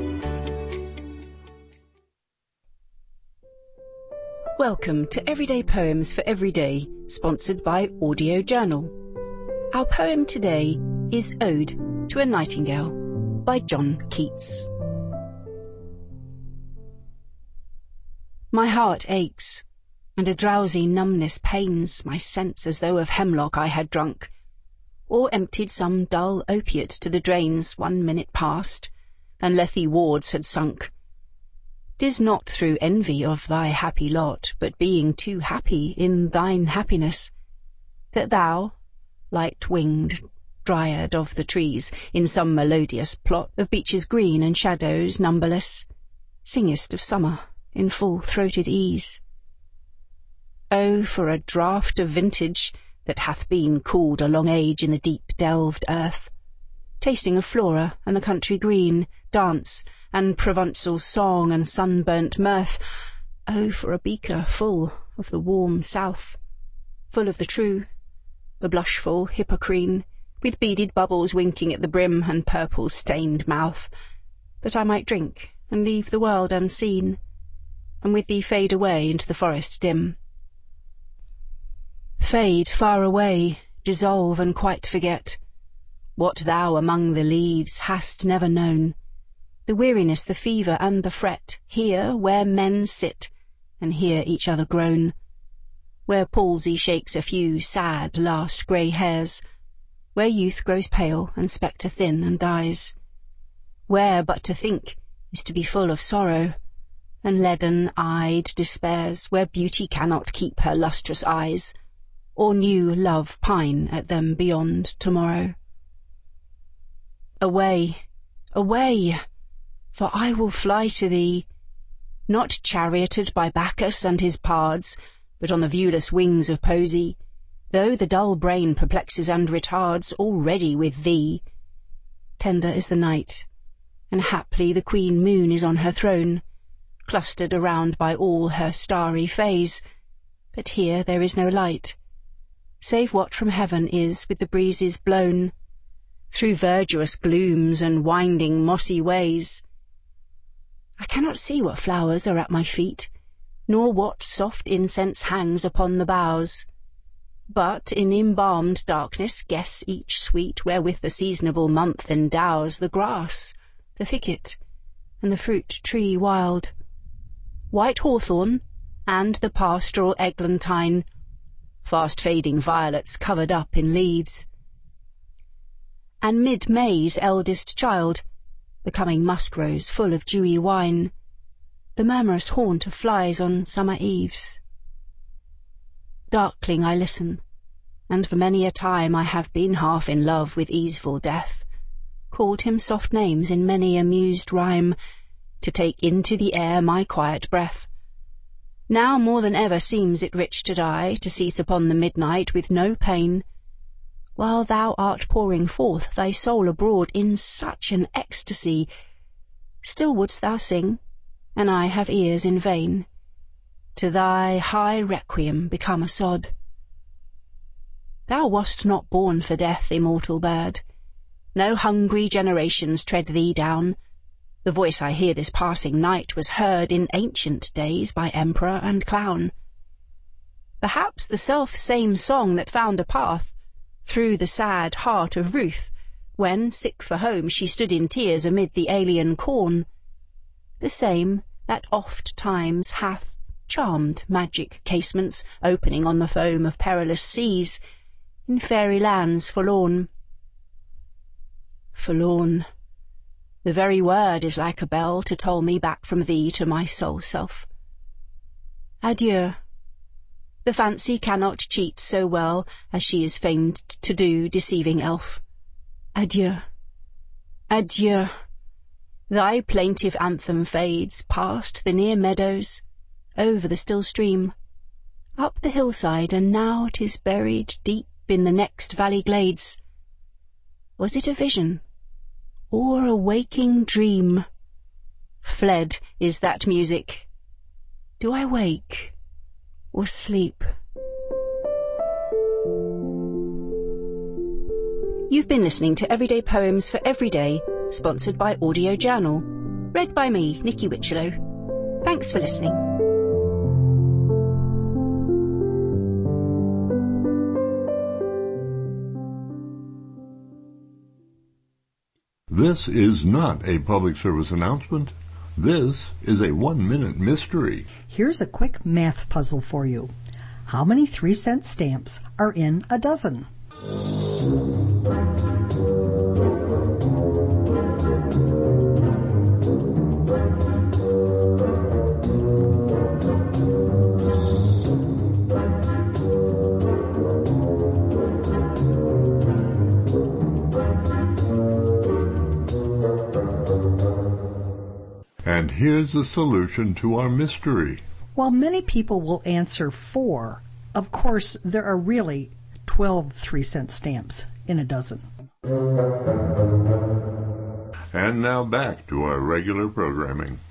Welcome to Everyday Poems for Every Day, sponsored by Audio Journal. Our poem today is Ode to a Nightingale by John Keats. My heart aches, and a drowsy numbness pains my sense as though of hemlock I had drunk, or emptied some dull opiate to the drains 1 minute past, and Lethe wards had sunk. 'Tis not through envy of thy happy lot, but being too happy in thine happiness, that thou, light-winged dryad of the trees, in some melodious plot of beeches green and shadows numberless, singest of summer in full-throated ease. Oh, for a draught of vintage that hath been cooled a long age in the deep-delved earth, tasting of flora and the country green, dance, and Provençal song and sunburnt mirth. Oh, for a beaker full of the warm south, full of the true, the blushful Hippocrene, with beaded bubbles winking at the brim and purple-stained mouth, that I might drink and leave the world unseen, and with thee fade away into the forest dim. Fade far away, dissolve and quite forget what thou among the leaves hast never known, the weariness, the fever, and the fret, here where men sit and hear each other groan, where palsy shakes a few sad last grey hairs, where youth grows pale and spectre thin and dies, where but to think is to be full of sorrow, and leaden-eyed despairs, where beauty cannot keep her lustrous eyes, or new love pine at them beyond tomorrow. Away, away, for I will fly to thee, not charioted by Bacchus and his pards, but on the viewless wings of poesy, though the dull brain perplexes and retards, already with thee. Tender is the night, and haply the queen moon is on her throne, clustered around by all her starry fays, but here there is no light, save what from heaven is with the breezes blown, through verdurous glooms and winding mossy ways. I cannot see what flowers are at my feet, nor what soft incense hangs upon the boughs, but in embalmed darkness guess each sweet wherewith the seasonable month endows the grass, the thicket, and the fruit tree wild, white hawthorn, and the pastoral eglantine, fast fading violets covered up in leaves, and mid-May's eldest child, the coming musk-rose full of dewy wine, the murmurous haunt of flies on summer eves. Darkling I listen, and for many a time I have been half in love with easeful death, called him soft names in many a mused rhyme, to take into the air my quiet breath. Now more than ever seems it rich to die, to cease upon the midnight with no pain, while thou art pouring forth thy soul abroad in such an ecstasy. Still wouldst thou sing, and I have ears in vain, to thy high requiem become a sod. Thou wast not born for death, immortal bird. No hungry generations tread thee down. The voice I hear this passing night was heard in ancient days by emperor and clown. Perhaps the self-same song that found a path through the sad heart of Ruth, when, sick for home, she stood in tears amid the alien corn, the same that oft times hath charmed magic casements opening on the foam of perilous seas, in fairy lands forlorn. Forlorn, the very word is like a bell to toll me back from thee to my sole self. Adieu. The fancy cannot cheat so well as she is famed to do, deceiving elf. Adieu. Adieu. Thy plaintive anthem fades past the near meadows, over the still stream, up the hillside, and now 'tis buried deep in the next valley glades. Was it a vision, or a waking dream? Fled is that music. Do I wake or sleep? You've been listening to Everyday Poems for Every Day, sponsored by Audio Journal. Read by me, Nikki Witchelow. Thanks for listening. This is not a public service announcement. This is a 1-minute mystery. Here's a quick math puzzle for you. How many 3-cent stamps are in a dozen? And here's the solution to our mystery. While many people will answer 4, of course there are really 12 3-cent stamps in a dozen. And now back to our regular programming.